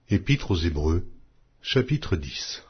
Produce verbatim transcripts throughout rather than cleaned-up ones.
Épître aux Hébreux, chapitre dix.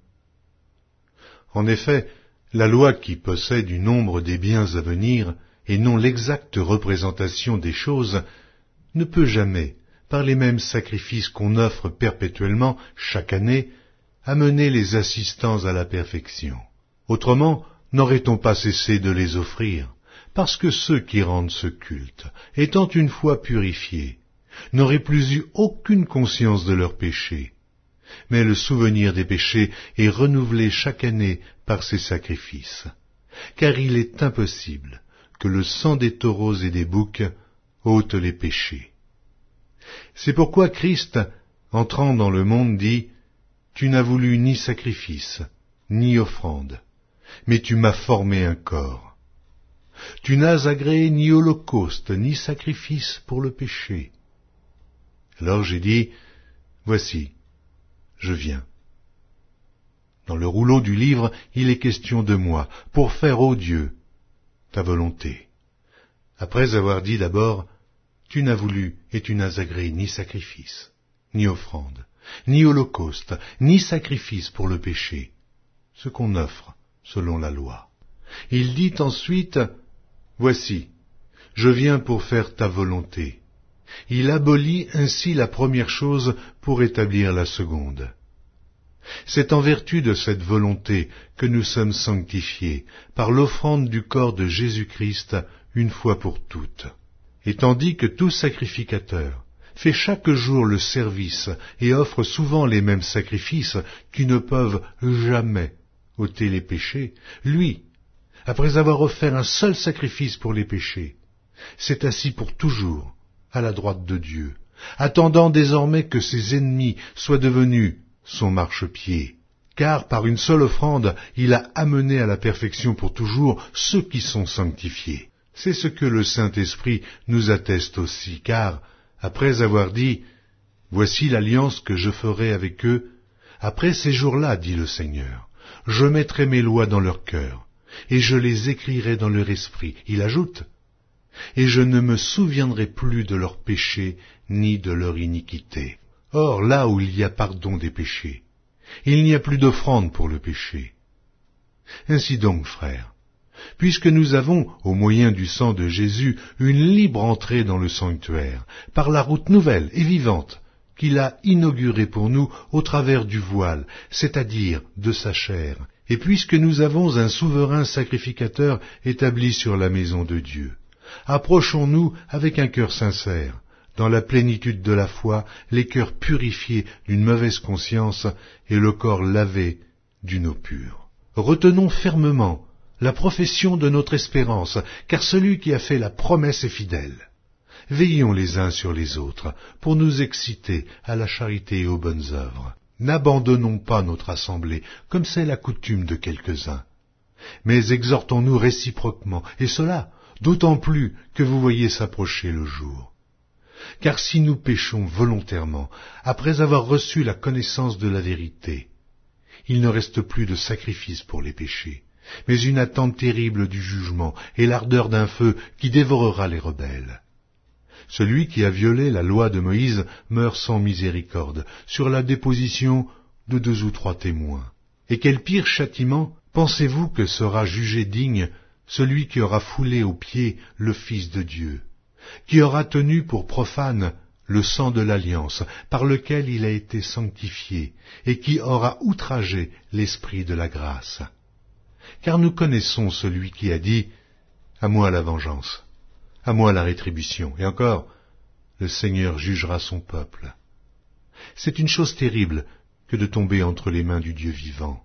En effet, la loi qui possède du nombre des biens à venir, et non l'exacte représentation des choses, ne peut jamais, par les mêmes sacrifices qu'on offre perpétuellement chaque année, amener les assistants à la perfection. Autrement, n'aurait-on pas cessé de les offrir, parce que ceux qui rendent ce culte, étant une fois purifiés, n'auraient plus eu aucune conscience de leurs péchés. Mais le souvenir des péchés est renouvelé chaque année par ces sacrifices, car il est impossible que le sang des taureaux et des boucs ôte les péchés. C'est pourquoi Christ, entrant dans le monde, dit « Tu n'as voulu ni sacrifice, ni offrande, mais tu m'as formé un corps. Tu n'as agréé ni holocauste, ni sacrifice pour le péché. » Alors j'ai dit « Voici, je viens. » Dans le rouleau du livre, il est question de moi, pour faire, ô Dieu, ta volonté. Après avoir dit d'abord, tu n'as voulu et tu n'as agréé ni sacrifice, ni offrande, ni holocauste, ni sacrifice pour le péché, ce qu'on offre selon la loi. Il dit ensuite, voici, je viens pour faire ta volonté. Il abolit ainsi la première chose pour établir la seconde. C'est en vertu de cette volonté que nous sommes sanctifiés par l'offrande du corps de Jésus-Christ une fois pour toutes. Et tandis que tout sacrificateur fait chaque jour le service et offre souvent les mêmes sacrifices qui ne peuvent jamais ôter les péchés, lui, après avoir offert un seul sacrifice pour les péchés, s'est assis pour toujours à la droite de Dieu, attendant désormais que ses ennemis soient devenus son marchepied, car par une seule offrande, il a amené à la perfection pour toujours ceux qui sont sanctifiés. C'est ce que le Saint-Esprit nous atteste aussi, car, après avoir dit « Voici l'alliance que je ferai avec eux, après ces jours-là, dit le Seigneur, je mettrai mes lois dans leur cœur, et je les écrirai dans leur esprit. » Il ajoute « Et je ne me souviendrai plus de leurs péchés ni de leur iniquité. » Or, là où il y a pardon des péchés, il n'y a plus d'offrande pour le péché. Ainsi donc, frères, puisque nous avons, au moyen du sang de Jésus, une libre entrée dans le sanctuaire, par la route nouvelle et vivante qu'il a inaugurée pour nous au travers du voile, c'est-à-dire de sa chair, et puisque nous avons un souverain sacrificateur établi sur la maison de Dieu, approchons-nous avec un cœur sincère, dans la plénitude de la foi, les cœurs purifiés d'une mauvaise conscience et le corps lavé d'une eau pure. Retenons fermement la profession de notre espérance, car celui qui a fait la promesse est fidèle. Veillons les uns sur les autres, pour nous exciter à la charité et aux bonnes œuvres. N'abandonnons pas notre assemblée, comme c'est la coutume de quelques-uns, mais exhortons-nous réciproquement, et cela d'autant plus que vous voyez s'approcher le jour. Car si nous péchons volontairement, après avoir reçu la connaissance de la vérité, il ne reste plus de sacrifice pour les péchés, mais une attente terrible du jugement et l'ardeur d'un feu qui dévorera les rebelles. Celui qui a violé la loi de Moïse meurt sans miséricorde, sur la déposition de deux ou trois témoins. Et quel pire châtiment pensez-vous que sera jugé digne celui qui aura foulé aux pieds le Fils de Dieu, qui aura tenu pour profane le sang de l'alliance, par lequel il a été sanctifié, et qui aura outragé l'Esprit de la grâce. Car nous connaissons celui qui a dit « À moi la vengeance, à moi la rétribution », et encore « Le Seigneur jugera son peuple ». C'est une chose terrible que de tomber entre les mains du Dieu vivant.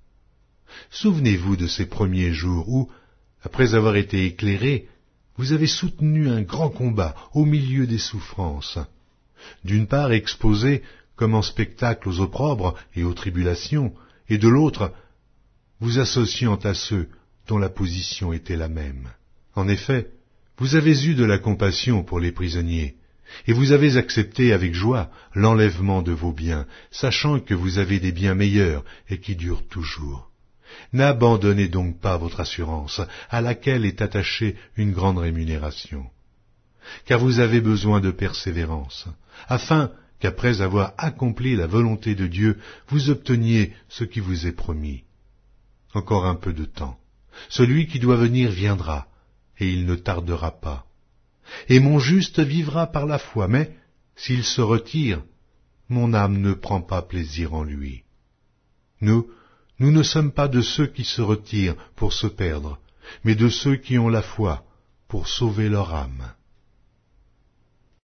Souvenez-vous de ces premiers jours où, après avoir été éclairés, vous avez soutenu un grand combat au milieu des souffrances. D'une part exposé comme en spectacle aux opprobres et aux tribulations, et de l'autre, vous associant à ceux dont la position était la même. En effet, vous avez eu de la compassion pour les prisonniers, et vous avez accepté avec joie l'enlèvement de vos biens, sachant que vous avez des biens meilleurs et qui durent toujours. N'abandonnez donc pas votre assurance, à laquelle est attachée une grande rémunération. Car vous avez besoin de persévérance, afin qu'après avoir accompli la volonté de Dieu, vous obteniez ce qui vous est promis. Encore un peu de temps. Celui qui doit venir viendra, et il ne tardera pas. Et mon juste vivra par la foi, mais s'il se retire, mon âme ne prend pas plaisir en lui. Nous, nous ne sommes pas de ceux qui se retirent pour se perdre, mais de ceux qui ont la foi pour sauver leur âme.